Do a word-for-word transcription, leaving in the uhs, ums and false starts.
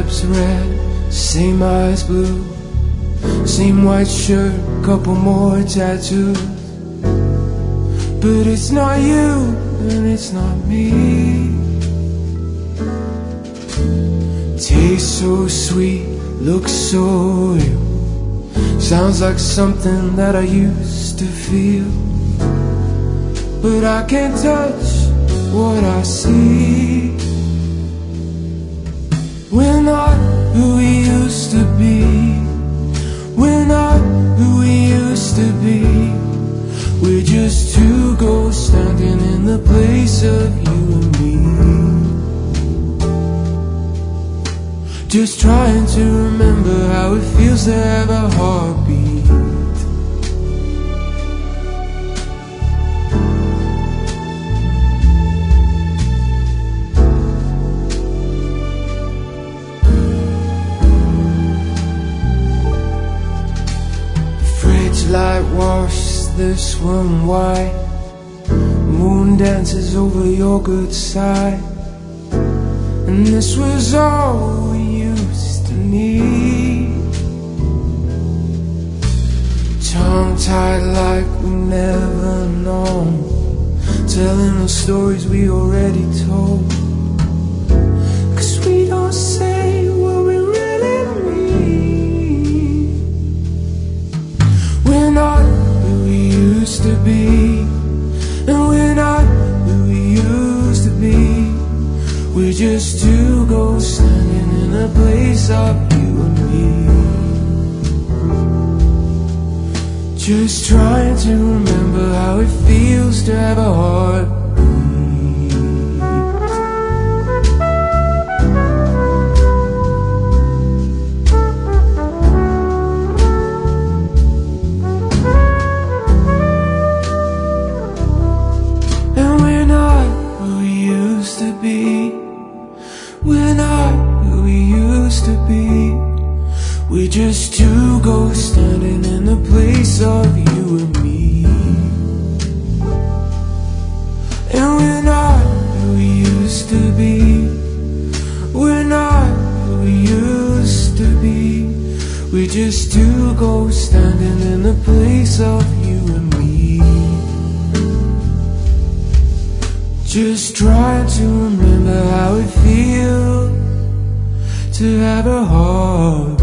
lips red, same eyes blue, same white shirt, couple more tattoos. But it's not you, and it's not me. Tastes so sweet, looks so real, sounds like something that I used to feel. But I can't touch what I see. We're not who we used to be. We're not who we used to be. We're just two ghosts standing in the place of you and me. Just trying to remember how it feels to have a heartbeat. Fridge light washes this room white. Moon dances over your good side. And this was all we used to need. Tongue-tied like we've never known, telling the stories we already told. Cause we don't say what we really mean. We're not who we used to be, and we're not who we used to be. We're just two ghosts standing in a place of you and me. Just trying to remember how it feels to have a heartbeat. And we're not who we used to be. We're not who we used to be. We're just two ghosts standing in the place of you and me. And we're not who we used to be. We're not who we used to be. We're just two ghosts standing in the place of you and me. Just trying to remember how it feels to have a heart.